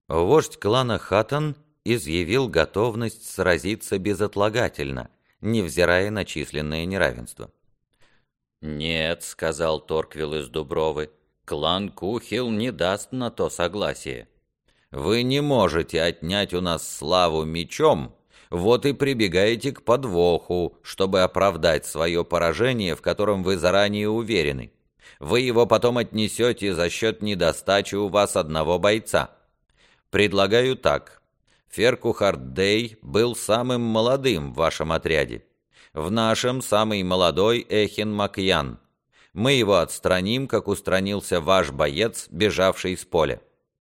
Вождь клана Хаттон изъявил готовность сразиться безотлагательно, невзирая на численное неравенство. «Нет», — сказал Торквилл из Дубровы, — «клан Кухил не даст на то согласия. Вы не можете отнять у нас славу мечом, вот и прибегаете к подвоху, чтобы оправдать свое поражение, в котором вы заранее уверены. Вы его потом отнесете за счет недостачи у вас одного бойца. Предлагаю так. Феркухард Дэй был самым молодым в вашем отряде. В нашем самый молодой Эхин Макьян. Мы его отстраним, как устранился ваш боец, бежавший с поля».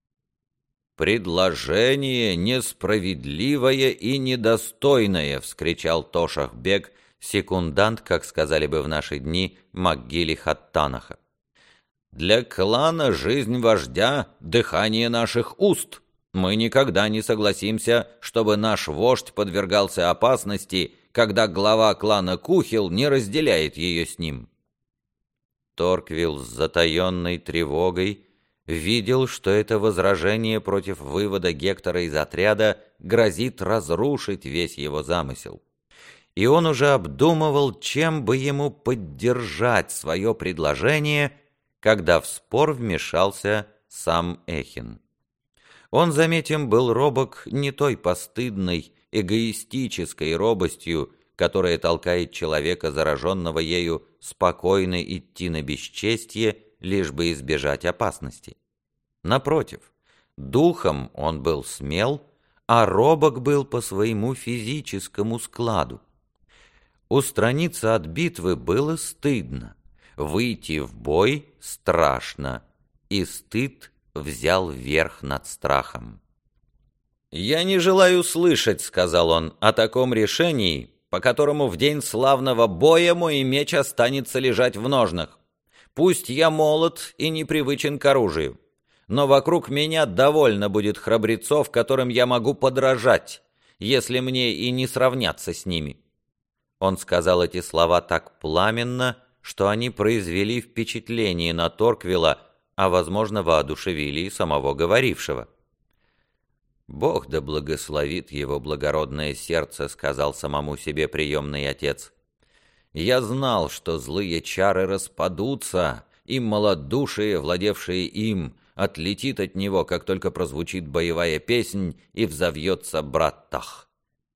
«Предложение несправедливое и недостойное!» — вскричал Тошах-бек, секундант, как сказали бы в наши дни, Макгили Хаттанаха. «Для клана жизнь вождя — дыхание наших уст. Мы никогда не согласимся, чтобы наш вождь подвергался опасности, когда глава клана Кухил не разделяет ее с ним». Торквилл с затаенной тревогой видел, что это возражение против вывода Гектора из отряда грозит разрушить весь его замысел. И он уже обдумывал, чем бы ему поддержать свое предложение, когда в спор вмешался сам Эхин. Он, заметим, был робок не той постыдной, эгоистической робостью, которая толкает человека, зараженного ею, спокойно идти на бесчестье, лишь бы избежать опасности. Напротив, духом он был смел, а робок был по своему физическому складу. Устраниться от битвы было стыдно, выйти в бой страшно, и стыд взял верх над страхом. «Я не желаю слышать, — сказал он, — о таком решении, по которому в день славного боя мой меч останется лежать в ножнах. Пусть я молод и непривычен к оружию, но вокруг меня довольно будет храбрецов, которым я могу подражать, если мне и не сравняться с ними». Он сказал эти слова так пламенно, что они произвели впечатление на Торквилла, а, возможно, воодушевили и самого говорившего. «Бог да благословит его благородное сердце», — сказал самому себе приемный отец. «Я знал, что злые чары распадутся, и малодушие, владевшее им, отлетит от него, как только прозвучит боевая песнь и взовьется браттах».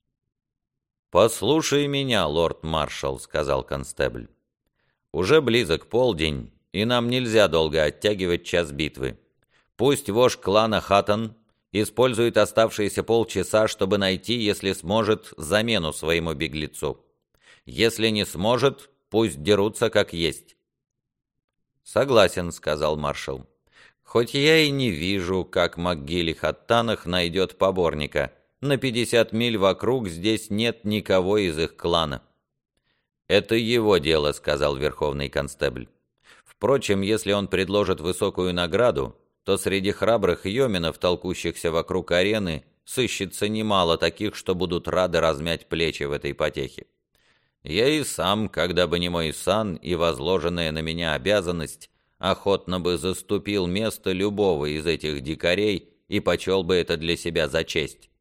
«Послушай меня, лорд-маршал», — сказал констебль. «Уже близок полдень, и нам нельзя долго оттягивать час битвы. Пусть вождь клана Хаттон использует оставшиеся полчаса, чтобы найти, если сможет, замену своему беглецу. Если не сможет, пусть дерутся как есть». «Согласен», — сказал маршал. «Хоть я и не вижу, как Макгили Хаттанах найдет поборника. На 50 миль вокруг здесь нет никого из их клана». «Это его дело», — сказал верховный констебль. «Впрочем, если он предложит высокую награду, то среди храбрых йоминов, толкущихся вокруг арены, сыщется немало таких, что будут рады размять плечи в этой потехе. Я и сам, когда бы не мой сан и возложенная на меня обязанность, охотно бы заступил место любого из этих дикарей и почел бы это для себя за честь».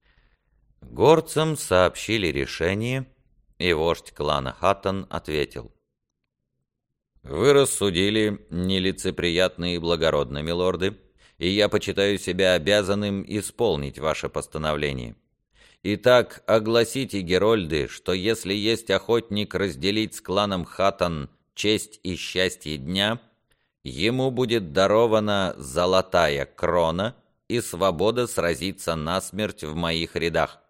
Горцам сообщили решение, и вождь клана Хаттон ответил: «Вы рассудили нелицеприятно и благородно, милорды, и я почитаю себя обязанным исполнить ваше постановление. Итак, огласите, герольды, что если есть охотник разделить с кланом Хаттон честь и счастье дня, ему будет дарована золотая крона и свобода сразиться насмерть в моих рядах.